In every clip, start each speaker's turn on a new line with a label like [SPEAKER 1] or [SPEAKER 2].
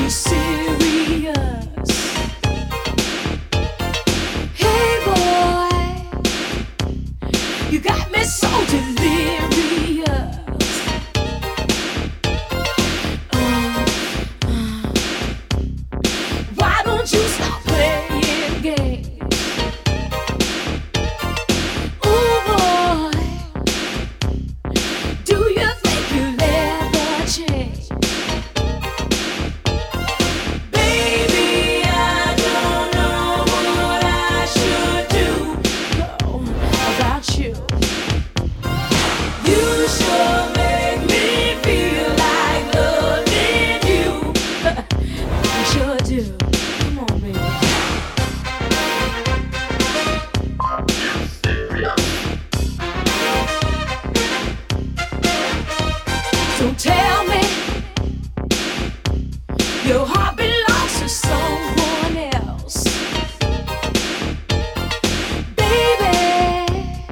[SPEAKER 1] too serious. Hey boy, you got me so delirious. Why don't you stop playing games? Ooh boy, do you think you'll ever change? Baby, I don't know what I should do about you. You sure make me feel like loving you. You sure do. Come on, baby. Don't tell me your heart belongs to someone else. Baby,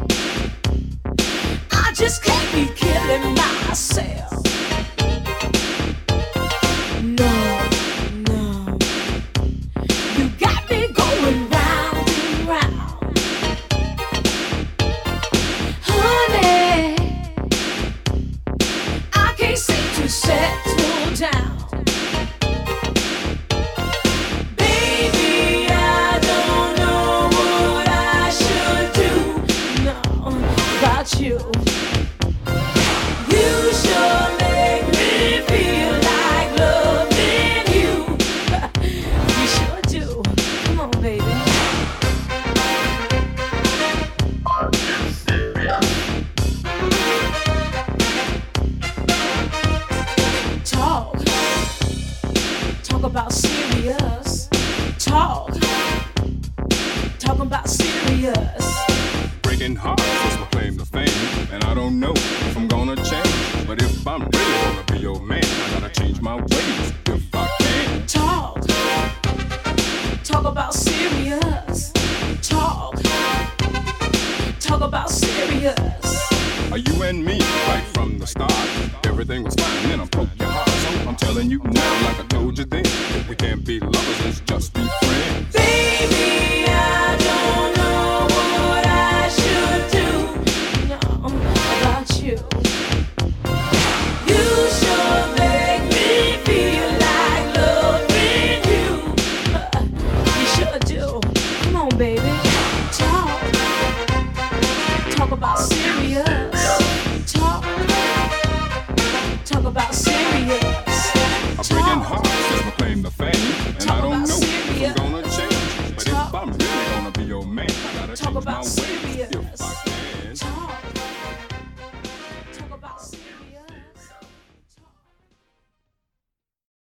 [SPEAKER 1] I just can't be killing myself. No, no, you got me going round and round. Honey, I can't seem to settle down. Baby, I don't know what I should do about you. You sure make me feel like loving you. You sure do. Come on, baby. Talk about serious. Talking about serious.
[SPEAKER 2] Breaking hearts is my claim to fame, and I don't know if I'm gonna change. But if I'm really gonna be your man, I gotta change my ways if I can.
[SPEAKER 1] Talk about serious. Talk about serious.
[SPEAKER 2] Are you and me right from the start? Everything was fine, then I broke your heart. So I'm telling you now, like I told you then, if we can't be lovers, let's just be friends.
[SPEAKER 1] Baby, I don't know what I should do about you. You sure make me feel like loving you. You sure do. Come on, baby. Talk about serious. Talk about serious.
[SPEAKER 2] A breaking heart is my claim to fame, and I don't know if I'm gonna change. But if I'm really gonna be your man, I gotta change my ways.